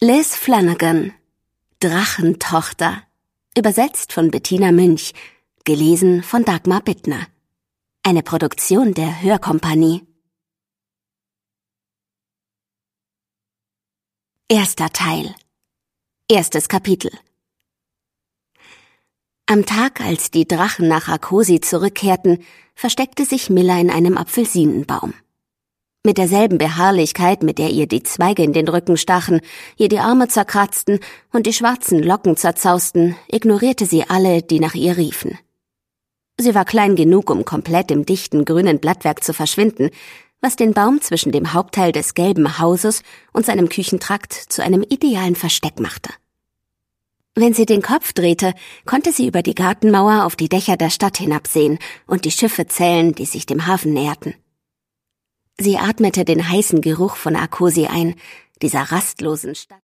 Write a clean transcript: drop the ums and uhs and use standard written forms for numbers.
Liz Flanagan, Drachentochter, übersetzt von Bettina Münch, gelesen von Dagmar Bittner. Eine Produktion der Hörkompanie. Erster Teil. Erstes Kapitel. Am Tag, als die Drachen nach Akosi zurückkehrten, versteckte sich Milla in einem Apfelsinenbaum. Mit derselben Beharrlichkeit, mit der ihr die Zweige in den Rücken stachen, ihr die Arme zerkratzten und die schwarzen Locken zerzausten, ignorierte sie alle, die nach ihr riefen. Sie war klein genug, um komplett im dichten grünen Blattwerk zu verschwinden, was den Baum zwischen dem Hauptteil des gelben Hauses und seinem Küchentrakt zu einem idealen Versteck machte. Wenn sie den Kopf drehte, konnte sie über die Gartenmauer auf die Dächer der Stadt hinabsehen und die Schiffe zählen, die sich dem Hafen näherten. Sie atmete den heißen Geruch von Akosi ein, dieser rastlosen Stadt.